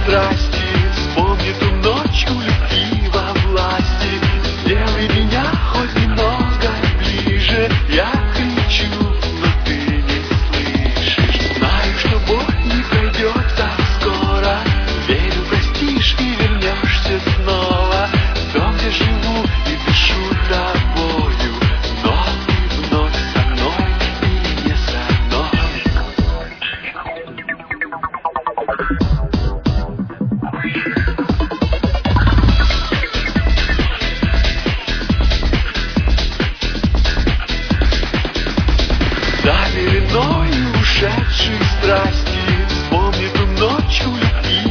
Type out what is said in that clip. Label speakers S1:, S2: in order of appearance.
S1: страсти. Вспомни ту ночь у любви во власти. Сделай меня хоть немного ближе. Я кричу, но ты не слышишь. Знаю, что боль не пройдет так скоро. Верю, простишь и вернешься снова. В дом, где живу и дышу тобою. Вновь и вновь со мной или не со мной. За пеленой ушедшей страсти. Вспомни ту ночь у любви